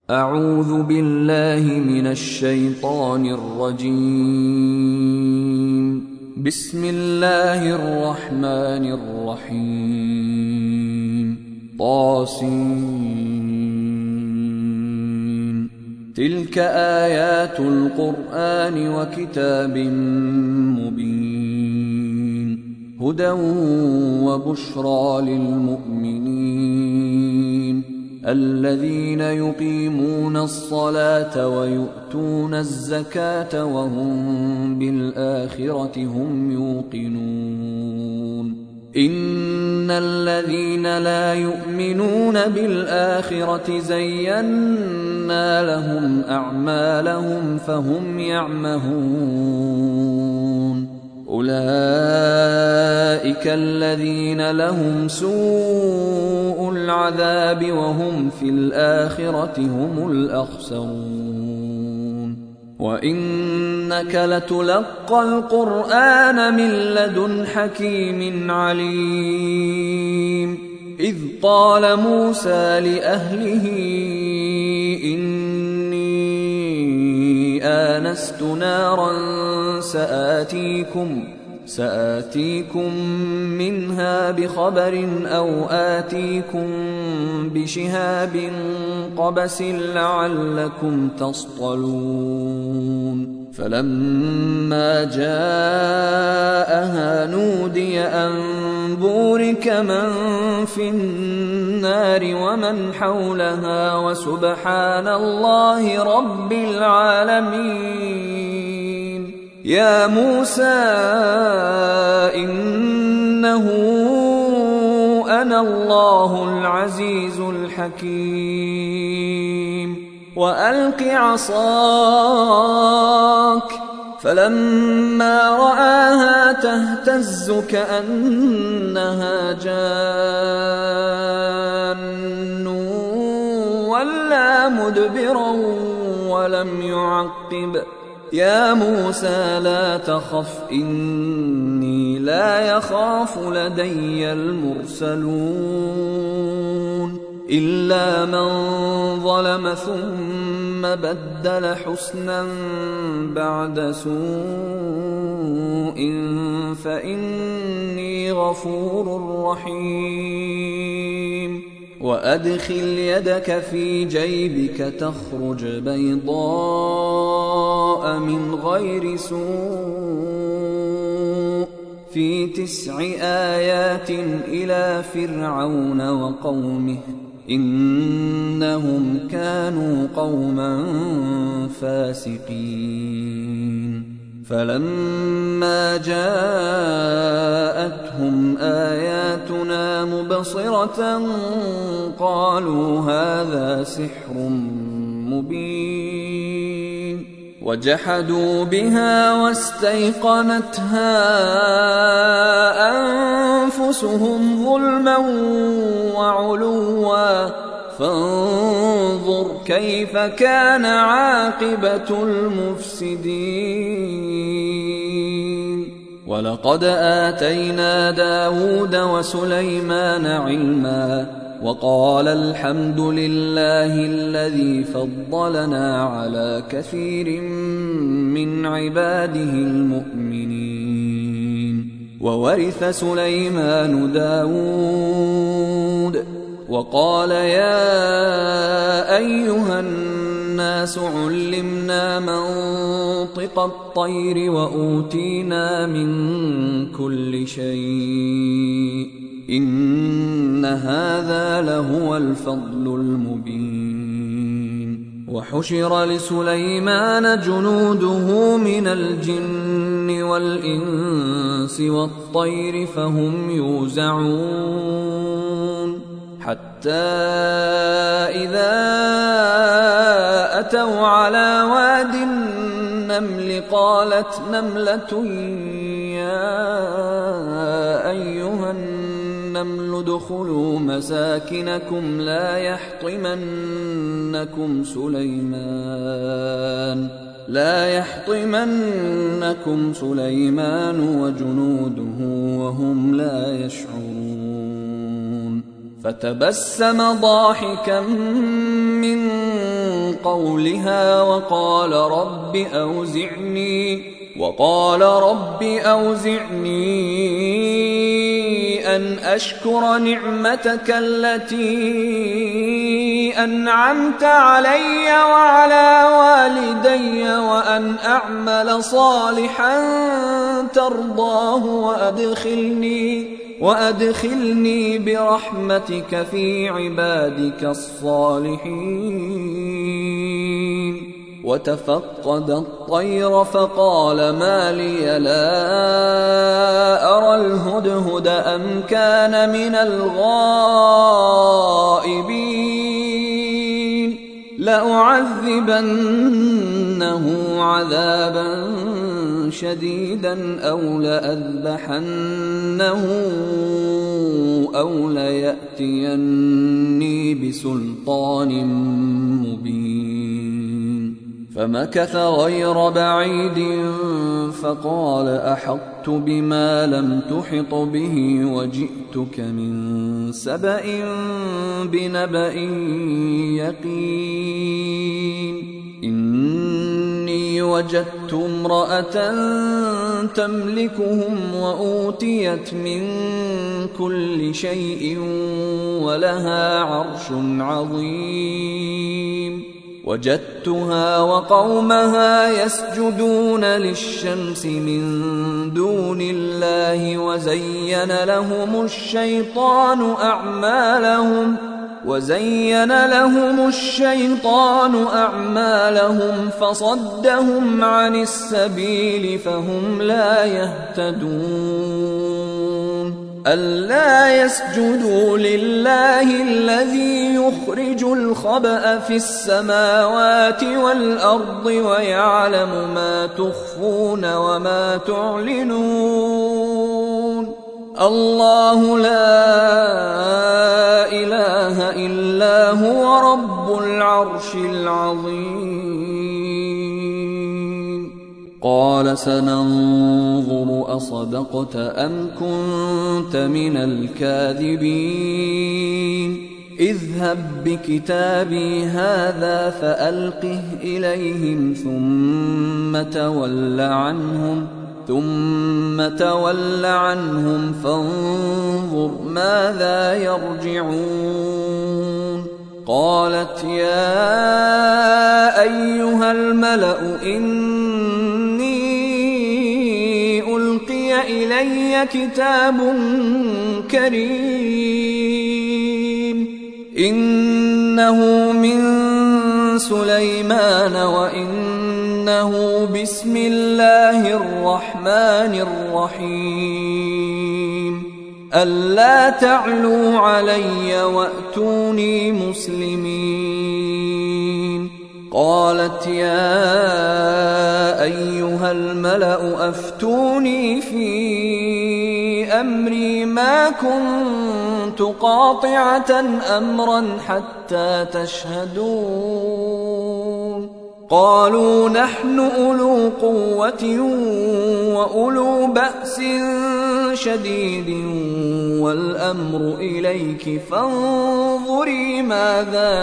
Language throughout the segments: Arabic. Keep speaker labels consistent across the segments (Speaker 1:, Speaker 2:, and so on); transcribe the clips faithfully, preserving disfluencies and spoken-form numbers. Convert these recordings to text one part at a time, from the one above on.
Speaker 1: أعوذ بالله من الشيطان الرجيم. بسم الله الرحمن الرحيم. طاسين. تلك آيات القرآن وكتاب مبين، هدى وبشرى للمؤمنين الذين يقيمون الصلاة ويؤتون الزكاة وهم بالآخرة هم يوقنون. إن الذين لا يؤمنون بالآخرة زينا لهم أعمالهم فهم يعمهون. أولئك الذين لهم سوء العذاب وهم في الآخرة هم الأخسرون. وإنك لتلقى القرآن من لدن حكيم عليم. إذ قال موسى لأهله إني آنست نارا سآتيكم سآتيكم منها بخبر أو آتيكم بشهاب قبس لعلكم تصطلون. فلما جاءها نودي أن بورك من في النار ومن حولها وسبحان الله رب العالمين. يا موسى إنه أنا الله العزيز الحكيم. وألق عصاك. فلما رآها تهتز كأنها جان ولا مدبرا ولم يعقب. يا موسى لا تخف إني لا يخاف لدي المرسلون إلا من ظلم ثم بدل حسنا بعد سوء فإني غفور رحيم. وأدخل يدك في جيبك تخرج بيضاء من غير سوء في تسع آيات إلى فرعون وقومه إنهم كانوا قوما فاسقين. فلما جاءتهم آياتنا مبصرة قالوا هذا سحر مبين. وجحدوا بها واستيقنتها أنفسهم ظلما وعلوا فانظر كيف كان عاقبة المفسدين. ولقد آتينا داود وسليمان علما وقال الحمد لله الذي فضلنا على كثير من عباده المؤمنين. وورث سليمان داود وقال يا أيها الناس علمنا منطق الطير وأوتينا من كل شيء إن هذا لهو الفضل المبين. وحشر لسليمان جنوده من الجن والإنس والطير فهم يوزعون حتى إذا أتوا على واد النمل قالت نملة يا أيها النمل ادخلوا مساكنكم لا يحطمنكم سليمان لا يحطمنكم سليمان وجنوده وهم لا يشعرون. فتبسم ضاحكا من قولها وقال رب أوزعني وقال رب أوزعني أن أشكر نعمتك التي أنعمت علي وعلى والدي وأن أعمل صالحا ترضاه وأدخلني وأدخلني برحمتك في عبادك الصالحين. وتفقد الطير فقال ما لي لا أرى الهدهد أم كان من الغائبين لأعذبنه عذابا شديدا أو لأذبحنه أو ليأتيني بسلطان مبين. فمكث غير بعيد فقال أحطت بما لم تحط به وجئتك من سبأ بنبأ يقين. إني وجدت امرأة تملكهم وأوتيت من كل شيء ولها عرش عظيم. وجدتها وقومها يسجدون للشمس من دون الله وزين لهم الشيطان أعمالهم وزين لهم الشيطان أعمالهم فصدهم عن السبيل فهم لا يهتدون. ألا يسجدوا لله الذي يخرج الخبأ في السماوات والأرض ويعلم ما تخفون وما تعلنون. الله لا إله إلا هو رب العرش العظيم. قال سننظر أصدقت أم كنت من الكاذبين. اذهب بكتابي هذا فألقه إليهم ثم تول عنهم ثم تول عنهم فانظر ماذا يرجعون. قالت يا أيها الملأ إني ألقي إلي كتاب كريم إنه من سليمان وإنه بسم الله الرحمن الرحيم. ألا تعلوا علي وأتوني مسلمين. قالت يا أيها الملأ أفتوني في أمري ما كنت قاطعة أمرا حتى تشهدون. قالوا نحن أولو قوة وأولو بأس شديد والأمر إليك فانظري ماذا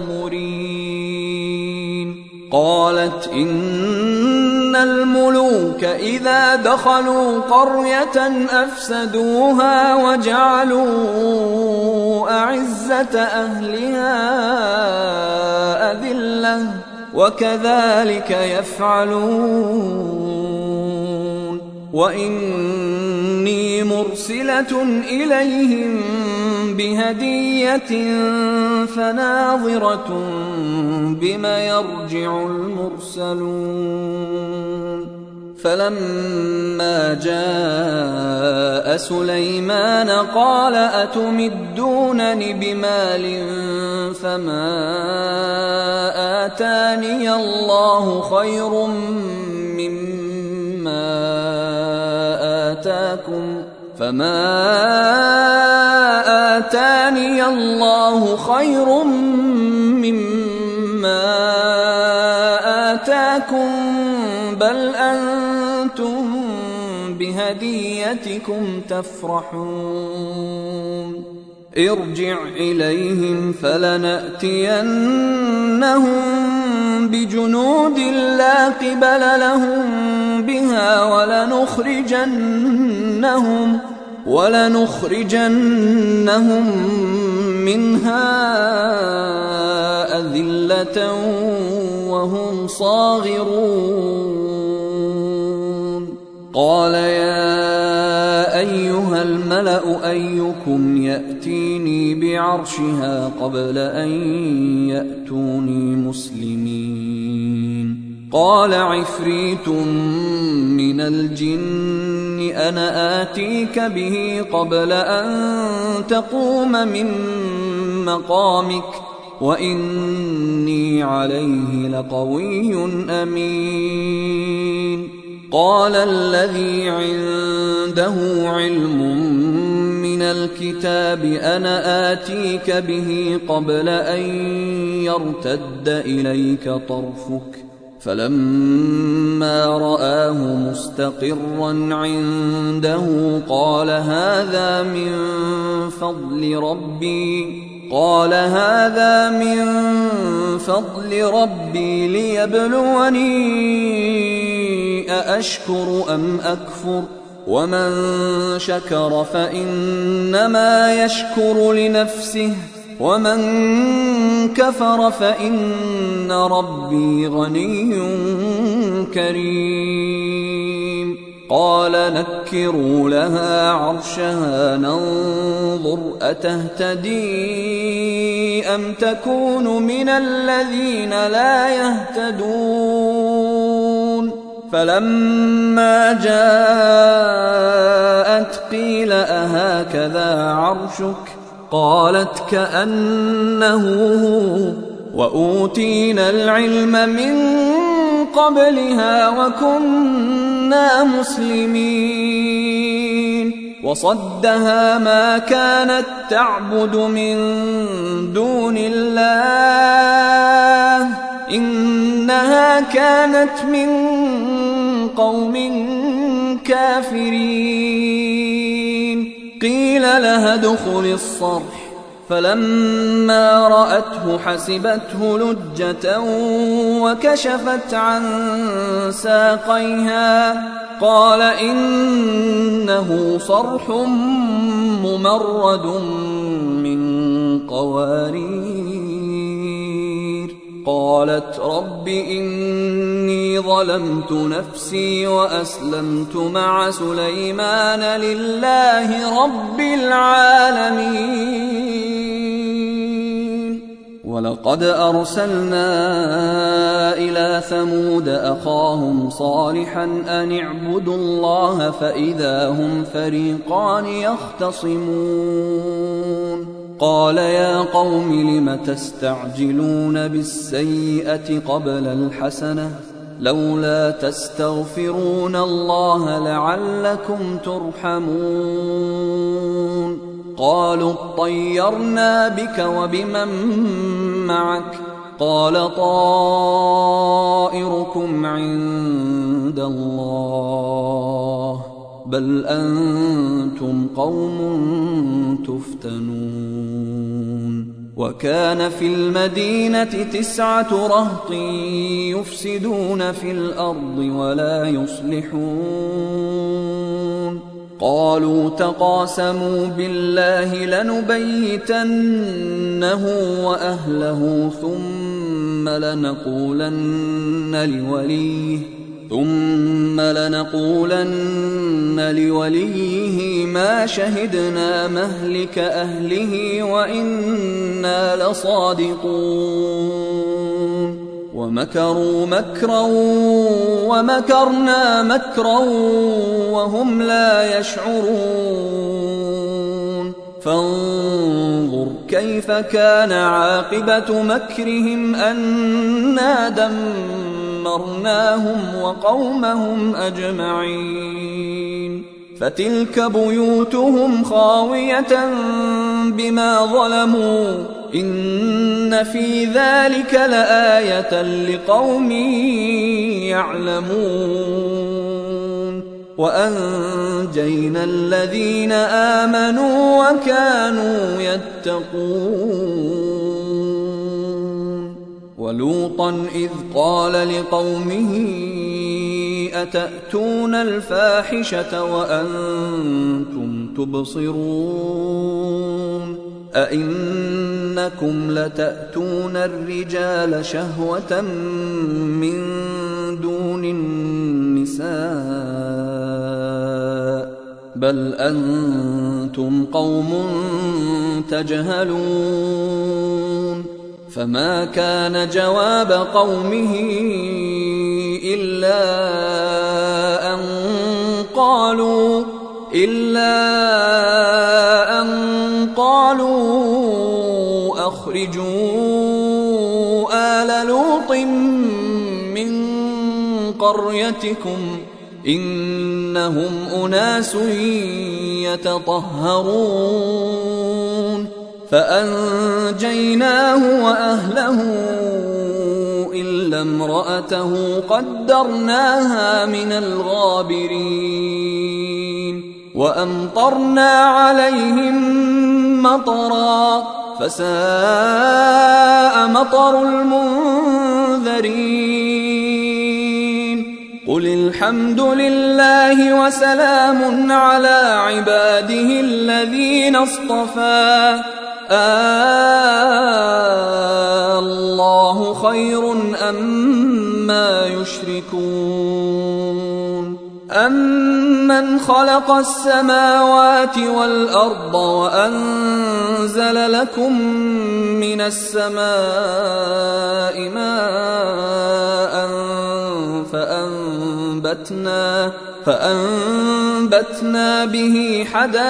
Speaker 1: تأمرين. قالت إن الملوك إذا دخلوا قرية أفسدوها وجعلوا أعزة أهلها أذلة وكذلك يفعلون. وإني مرسلة إليهم بهدية فناظرة بما يرجع المرسلون. فلما جاء سليمان قال أتمدونني بمال فما آتاني الله خير مما آتاكم فما آتاني الله خير مما آتاكم بل أنتم بهديتكم تفرحون. ارجع إليهم فلنأتينهم بجنود لا قبل لهم بها ولنخرجنهم ولنخرجنهم منها أذلة وهم صاغرون قال يا أيها الملأ أيكم يأتيني بعرشها قبل أن يأتوني مسلمين قال عفريت من الجن أنا آتيك به قبل أن تقوم من مقامك وإني عليه لقوي أمين قال الذي عنده علم من الكتاب أنا آتيك به قبل أن يرتد إليك طرفك فلما رآه مستقرا عنده قال هذا من فضل ربي قال هذا من فضل ربي ليبلوني أأشكر أم أكفر ومن شكر فإنما يشكر لنفسه ومن كفر فإن ربي غني كريم قال نكروا لها عرشها ننظر أتهتدي أم تكون من الذين لا يهتدون فلما جاءت قيل أهكذا عرشك قالت كأنه هو وأوتينا العلم من قبلها وكنا مسلمين وصدها ما كانت تعبد من دون الله إنها كانت من قوم كافرين قيل لها ادخل الصرح فلما رأته حسبته لجة وكشفت عن ساقيها قال إنه صرح ممرد من قوارير قالت رب إني ظلمت نفسي وأسلمت مع سليمان لله رب العالمين ولقد أرسلنا إلى ثمود أخاهم صالحا أن اعبدوا الله فإذا هم فريقان يختصمون قال يا قوم لم تستعجلون بالسيئة قبل الحسنة لولا تستغفرون الله لعلكم ترحمون قالوا اطيرنا بك وبمن معك قال طائركم عند الله بل أنتم قوم تفتنون وكان في المدينة تسعة رهط يفسدون في الأرض ولا يصلحون قالوا تقاسموا بالله لنبيتنه وأهله ثم لنقولن لوليه ثم لنقولن لوليه ما شهدنا مهلك أهله وإنا لصادقون ومكروا مكرا ومكرنا مكرا وهم لا يشعرون فانظر كيف كان عاقبة مكرهم أنا دمرناهم وقومهم أجمعين فتلك بيوتهم خاوية بما ظلموا إن في ذلك لآية لقوم يعلمون وأنجينا الذين آمنوا وكانوا يتقون ولوطا إذ قال لقومه أتأتون الفاحشة وأنتم تبصرون أئنكم لتأتون الرجال شهوة من دون النساء بل أنتم قوم تجهلون فما كان جواب قومه إلا أن قالوا إلا أن قالوا أخرجوا آل لوط من قريتكم إنهم أناس يتطهرون فأنجيناه وأهله إلا امرأته قدرناها من الغابرين وأمطرنا عليهم مطرا فساء مطر المنذرين قل الحمد لله وسلام على عباده الذين اصطفى الله خير أما يشركون أمن خلق السماوات والأرض وأنزل لكم من السماء ماء فأنبتنا فأنبتنا به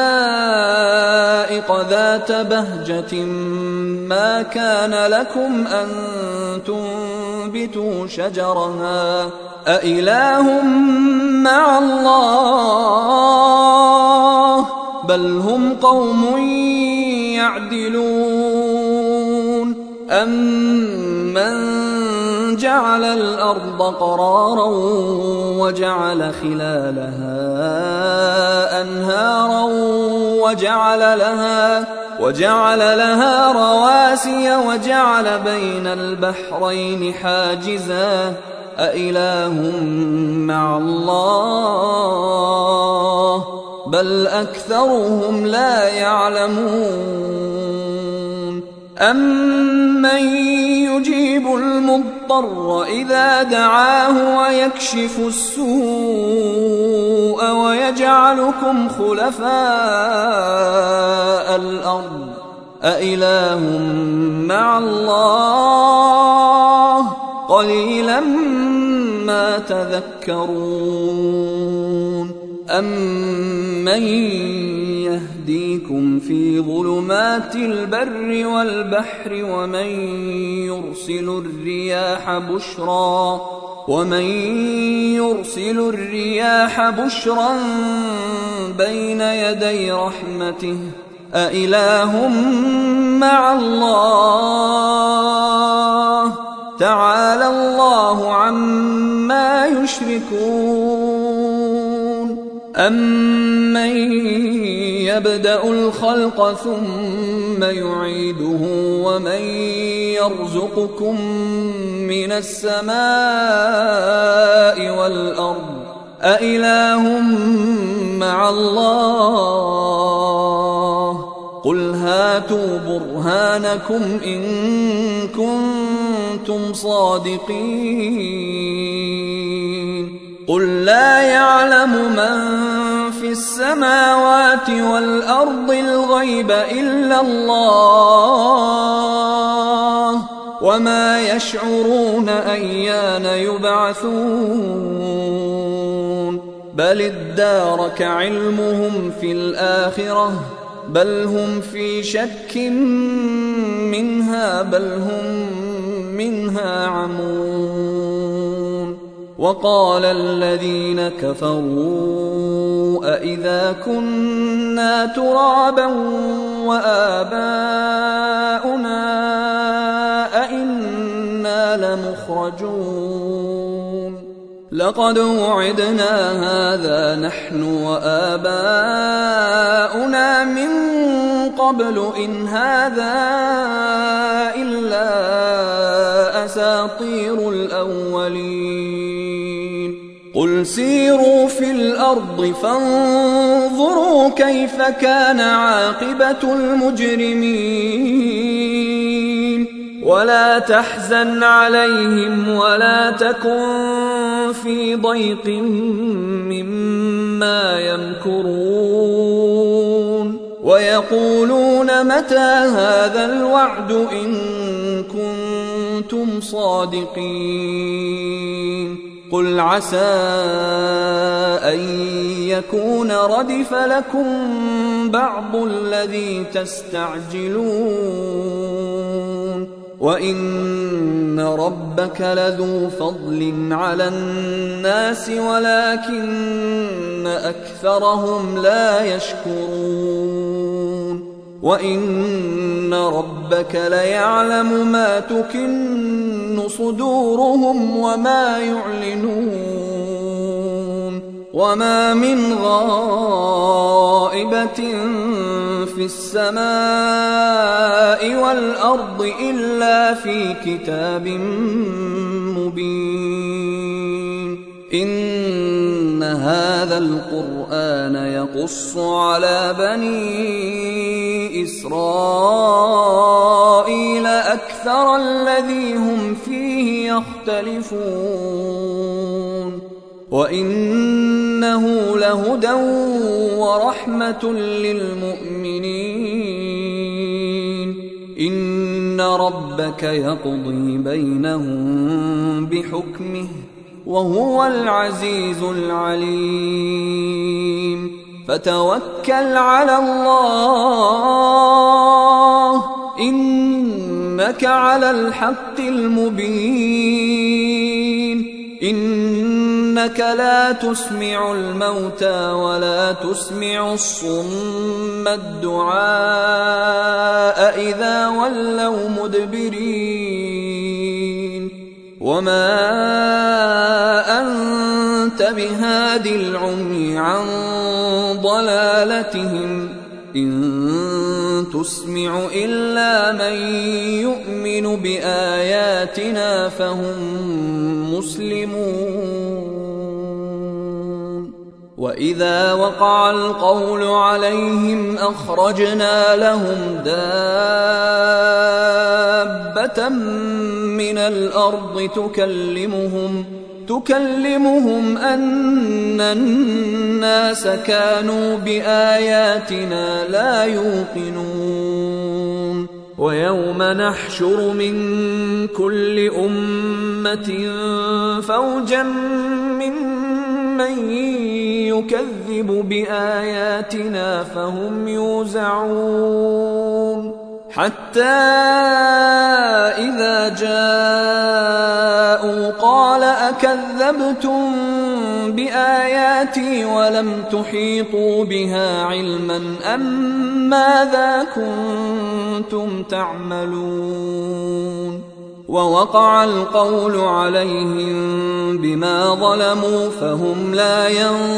Speaker 1: حدائق ذات بهجة ما كان لكم أن تنبتوا شجرها أإله مع الله بل هم قوم يعدلون أمن جعل الأرض قرارا وجعل خلالها أنهارا وجعل لها وجعل لها رواسي وجعل بين البحرين حاجزا أإله مع الله بل أكثرهم لا يعلمون أمن يجيب المضطر إذا دعاه ويكشف السوء ويجعلكم خلفاء الأرض أإله مع الله قليلا ما تذكرون أمن يهديكم في ظلمات البر والبحر ومن يرسل الرياح بشرا ومن يرسل الرياح بشرا بين يدي رحمته أإله مع الله تعالى الله عما يشركون أمن يبدأ الخلق ثم يعيده ومن يرزقكم من السماء والأرض أإله مع الله قل هاتوا برهانكم إن كنتم صادقين قل لا يعلم من في السماوات والأرض الغيب إلا الله وما يشعرون أيان يبعثون بل ادارك علمهم في الآخرة بل هم في شك منها بل هم منها عمون وقال الذين كفروا أإذا كنا ترابا وآباؤنا أإنا لمخرجون لقد وعدنا هذا نحن وآباؤنا من قبل إن هذا إلا أساطير الأولين قل سيروا في الأرض فانظروا كيف كان عاقبة المجرمين ولا تحزن عليهم ولا تكن في ضيق مما يمكرون ويقولون متى هذا الوعد إن كنتم صادقين قل عسى أن يكون ردف لكم بعض الذي تستعجلون وإن ربك لذو فضل على الناس ولكن أكثرهم لا يشكرون وإن ربك ليعلم ما تكن صدورهم وما يعلنون وما من غائبة في السماء والأرض إلا في كتاب مبين إن هذا القرآن يقص على بني إسرائيل أكثر الذي هم فيه يختلفون وإنه لهدى ورحمة للمؤمنين إن ربك يقضي بينهم بحكمه وهو العزيز العليم فتوكل على الله إنك على الحق المبين إنك لا تسمع الموتى ولا تسمع الصم الدعاء إذا ولوا مدبرين وما أنت بهاد العمي عن ضلالتهم إن تسمع إلا من يؤمن بآياتنا فهم مسلمون وإذا وقع القول عليهم أخرجنا لهم دابة من الأرض تكلمهم تكلمهم أن الناس كانوا بآياتنا لا يوقنون ويوم نحشر من كل أمة فوجا ممن يكذب بآياتنا فهم يوزعون حتى إذا جاءوا قال أكذبتم بآياتي ولم تحيطوا بها علما أم ماذا كنتم تعملون ووقع القول عليهم بما ظلموا فهم لا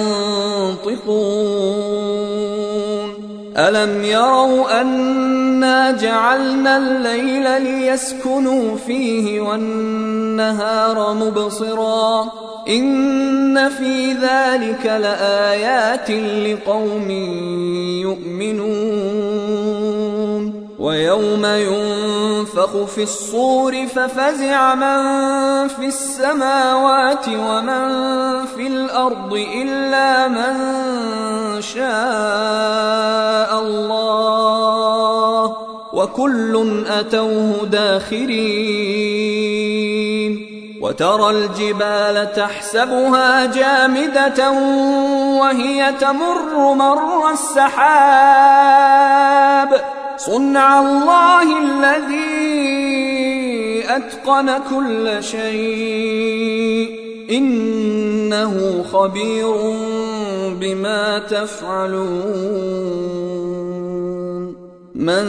Speaker 1: ينطقون ألم يروا أنا جعلنا الليل ليسكنوا فيه والنهار مبصرا إن في ذلك لآيات لقوم يؤمنون ويوم ينفخ في الصور ففزع من في السماوات ومن في الأرض إلا من شاء الله وكل أتوه داخرين وترى الجبال تحسبها جامدة وهي تمر مر السحاب صنع الله الذي أتقن كل شيء إنه خبير بما تفعلون من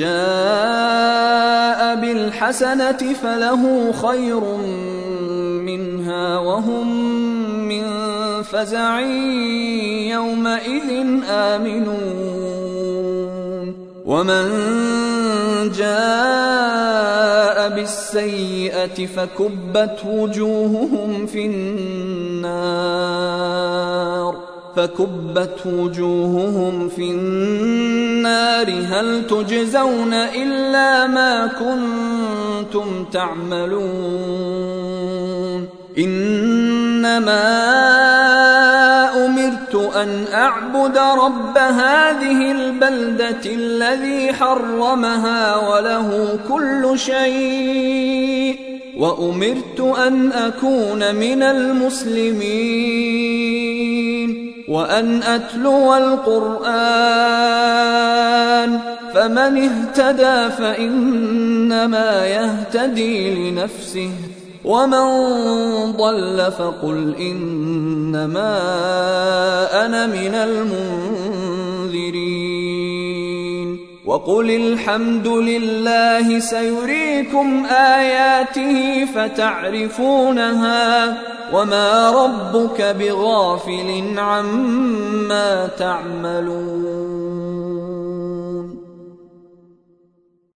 Speaker 1: جاء بالحسنة فله خير منها وهم من فزع يومئذ آمنون ومن جاء بالسيئة فكبت وجوههم في النار فكبت وجوههم في النار هل تجزون إلا ما كنتم تعملون إنما أمرت أن أعبد رب هذه البلدة الذي حرمها وله كل شيء وأمرت أن أكون من المسلمين وأن أتلو القرآن فمن اهتدى فإنما يهتدي لنفسه ومن ضل فقل إنما أنا من المنذرين وقل الحمد لله سيريكم آياته فتعرفونها وما ربك بغافل عما تعملون